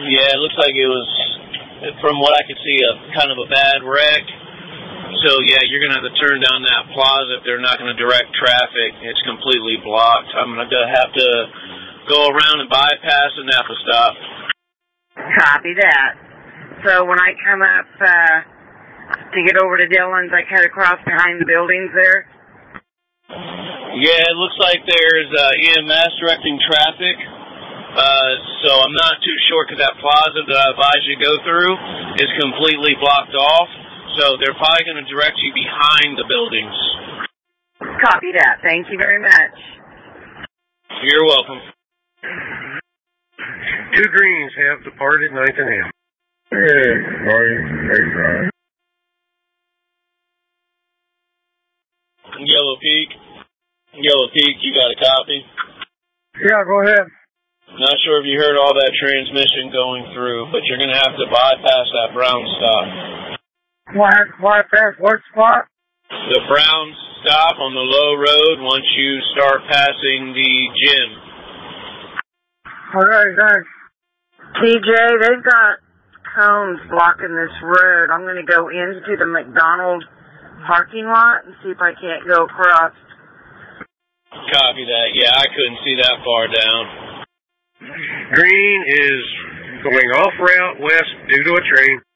Yeah, it looks like it was, from what I could see, a kind of a bad wreck. So, yeah, you're going to have to turn down that plaza if they're not going to direct traffic. It's completely blocked. I'm going to have to go around and bypass the Napa stop. Copy that. So when I come up to get over to Dillon's, I cut across behind the buildings there? Yeah, it looks like there's EMS directing traffic. So I'm not too sure because that plaza that I advise you go through is completely blocked off. So they're probably going to direct you behind the buildings. Copy that. Thank you very much. You're welcome. 2 Greens have departed 9th and M. Yellow Peak, you got a copy? Yeah, go ahead. Not sure if you heard all that transmission going through, but you're going to have to bypass that brown stop. Bypass what spot? The brown stop on the low road once you start passing the gym. All right, thanks. TJ, they've got cones blocking this road. I'm going to go into the McDonald's parking lot and see if I can't go across. Copy that. Yeah, I couldn't see that far down. Green is going off route west due to a train.